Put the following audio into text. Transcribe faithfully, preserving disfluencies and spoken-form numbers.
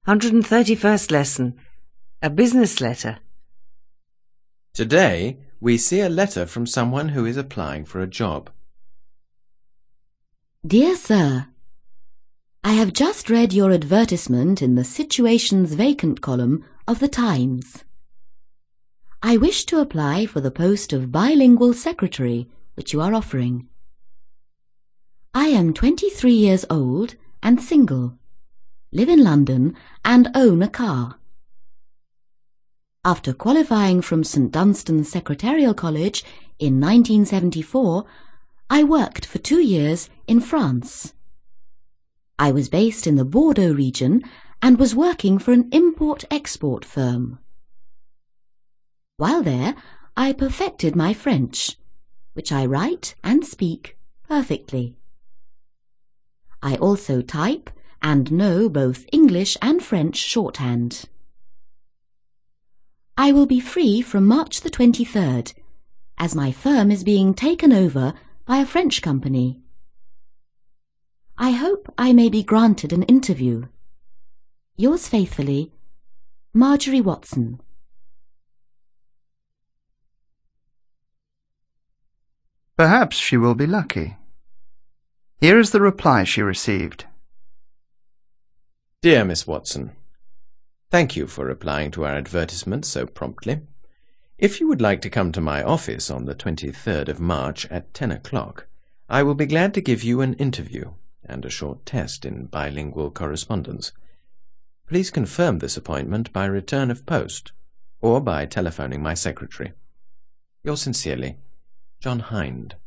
one hundred thirty-first lesson. A business letter. Today, we see a letter from someone who is applying for a job. Dear Sir, I have just read your advertisement in the Situations Vacant column of the Times. I wish to apply for the post of bilingual secretary which you are offering. I am twenty-three years old and single, live in London and own a car. After qualifying from St Dunstan's Secretarial College in nineteen seventy-four, I worked for two years in France. I was based in the Bordeaux region and was working for an import-export firm. While there, I perfected my French, which I write and speak perfectly. I also type and know both English and French shorthand. I will be free from March the twenty-third, as my firm is being taken over by a French company. I hope I may be granted an interview. Yours faithfully, Marjorie Watson. Perhaps she will be lucky. Here is the reply she received. Dear Miss Watson, thank you for replying to our advertisement so promptly. If you would like to come to my office on the twenty-third of March at ten o'clock, I will be glad to give you an interview and a short test in bilingual correspondence. Please confirm this appointment by return of post or by telephoning my secretary. Yours sincerely, John Hind.